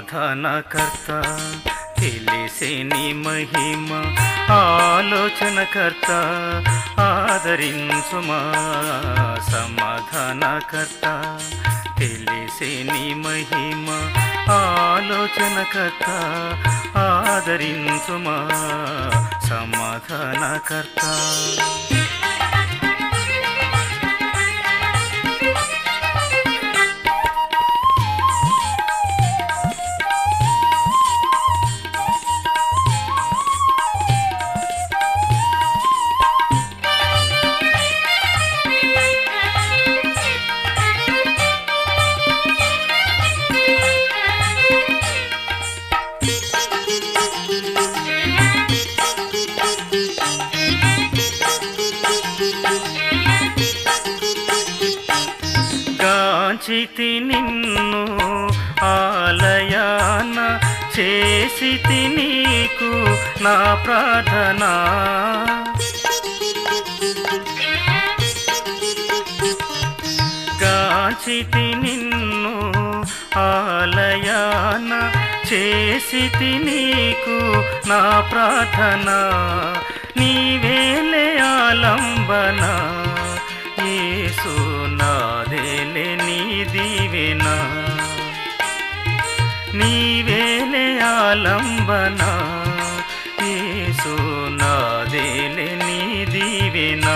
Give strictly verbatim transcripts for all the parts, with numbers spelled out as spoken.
సమాధానకర్త తెలిసే నీ మహిమ ఆలోచనకర్త ఆదరించుమా సమాధానకర్త తెలిసే నీ మహిమ ఆలోచనకర్త ఆదరించుమా సమాధానకర్త గాంచితి నిన్ను ఆలయాన చేసితి నీకు నా ప్రార్థన గాంచితి నిన్ను ఆలయాన చేసితి నీకు నా ప్రార్థన నీవేలే ఆలంబన యేసు నాదేలే నీ దీవెనా నీవేలే ఆలంబన యేసు నాదేలే నీ దీవెనా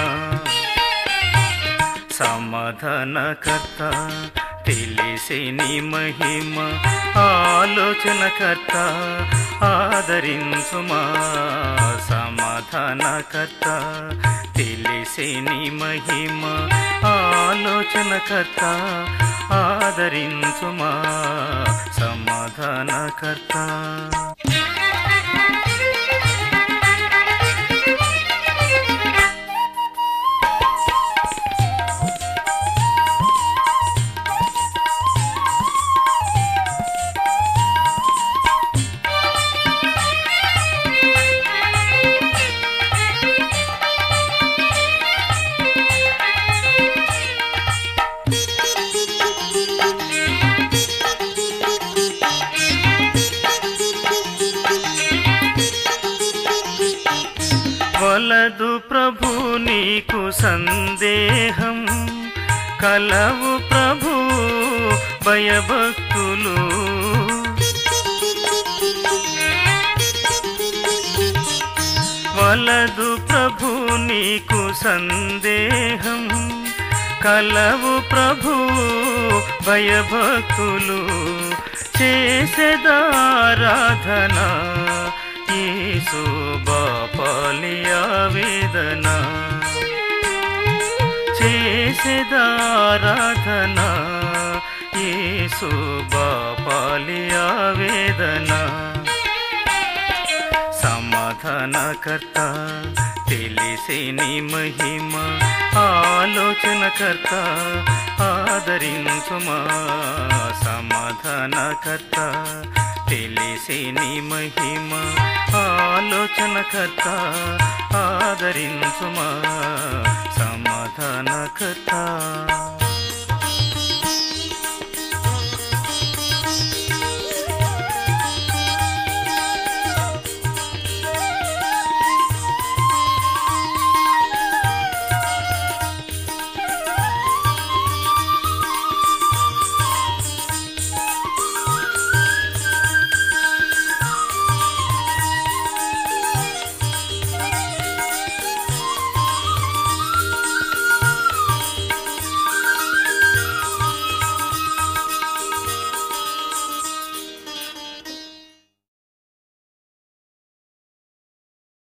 సమాధానకర్త తెలిసే నీ మహిమ ఆలోచనకర్త ఆదరించుమా సమాధానకర్త తెలిసే నీ మహిమ ఆలోచనకర్త ఆదరించుమా సమాధానకర్త వలదు ప్రభు నీకు సందేహం కలవు ప్రభు భయభక్తులు వలదు ప్రభు నీకు సందేహం కలవు ప్రభు భయభక్తులు చేసేదారాధన యేసు బాపాలి ఆవేదన చేసేదారాధన యేసు బాపాలి ఆవేదన సమాధానకర్త తెలిసే నీ మహిమ ఆలోచనకర్త ఆదరించుమా సమాధానకర్త తెలిసే నీ మహిమ ఆలోచనకర్త ఆదరించుమా సమాధానకర్త